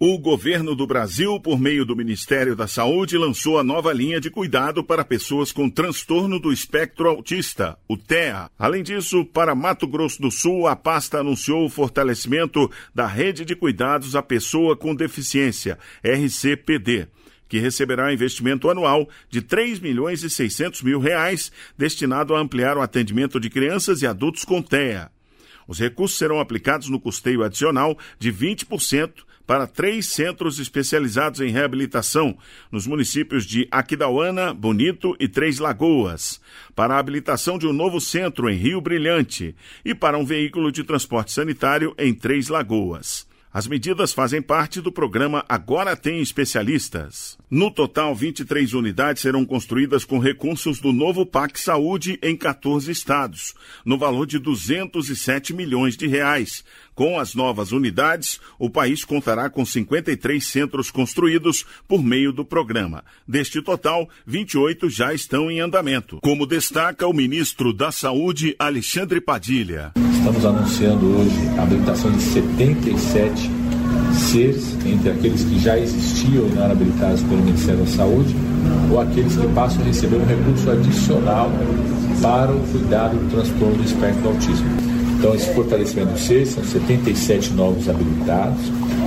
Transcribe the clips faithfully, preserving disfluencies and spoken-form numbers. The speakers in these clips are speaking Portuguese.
O governo do Brasil, por meio do Ministério da Saúde, lançou a nova linha de cuidado para pessoas com transtorno do espectro autista, o T E A. Além disso, para Mato Grosso do Sul, a pasta anunciou o fortalecimento da rede de cuidados à pessoa com deficiência, R C P D, que receberá investimento anual de três milhões e seiscentos mil reais, destinado a ampliar o atendimento de crianças e adultos com T E A. Os recursos serão aplicados no custeio adicional de vinte por cento para três centros especializados em reabilitação, nos municípios de Aquidauana, Bonito e Três Lagoas, para a habilitação de um novo centro em Rio Brilhante e para um veículo de transporte sanitário em Três Lagoas. As medidas fazem parte do programa Agora Tem Especialistas. No total, vinte e três unidades serão construídas com recursos do novo P A C Saúde em quatorze estados, no valor de duzentos e sete milhões de reais. Com as novas unidades, o país contará com cinquenta e três centros construídos por meio do programa. Deste total, vinte e oito já estão em andamento, como destaca o ministro da Saúde, Alexandre Padilha. Estamos anunciando hoje a habilitação de setenta e sete C E Rs, entre aqueles que já existiam e não eram habilitados pelo Ministério da Saúde, ou aqueles que passam a receber um recurso adicional para o cuidado do transtorno do espectro do autismo. Então, esse fortalecimento do C E R são setenta e sete novos habilitados.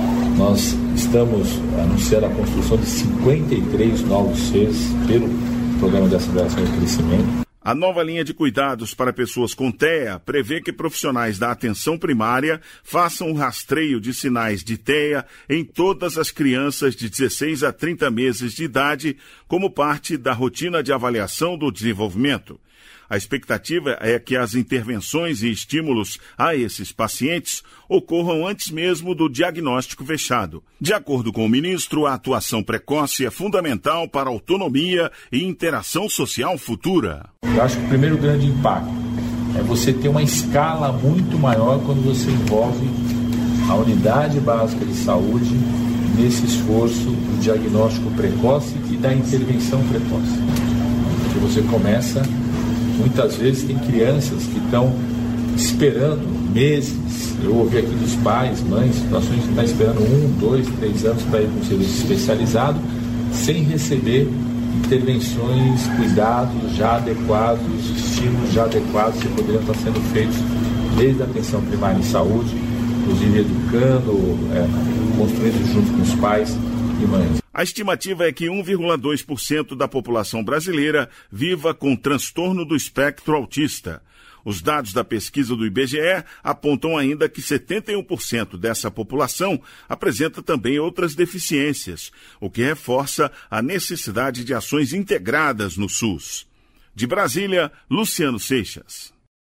Nós estamos anunciando a construção de cinquenta e três novos C E Rs pelo Programa de Aceleração e Crescimento. A nova linha de cuidados para pessoas com T E A prevê que profissionais da atenção primária façam o rastreio de sinais de T E A em todas as crianças de dezesseis a trinta meses de idade, como parte da rotina de avaliação do desenvolvimento. A expectativa é que as intervenções e estímulos a esses pacientes ocorram antes mesmo do diagnóstico fechado. De acordo com o ministro, a atuação precoce é fundamental para a autonomia e interação social futura. Eu acho que o primeiro grande impacto é você ter uma escala muito maior quando você envolve a unidade básica de saúde nesse esforço do diagnóstico precoce e da intervenção precoce. Porque você começa... Muitas vezes tem crianças que estão esperando meses. Eu ouvi aqui dos pais, mães, situações que estão esperando um, dois, três anos para ir para um serviço especializado, sem receber intervenções, cuidados já adequados, estímulos já adequados que poderiam estar sendo feitos desde a atenção primária em saúde, inclusive educando, é, construindo junto com os pais e mães. A estimativa é que um vírgula dois por cento da população brasileira viva com transtorno do espectro autista. Os dados da pesquisa do I B G E apontam ainda que setenta e um por cento dessa população apresenta também outras deficiências, o que reforça a necessidade de ações integradas no SUS. De Brasília, Luciano Seixas.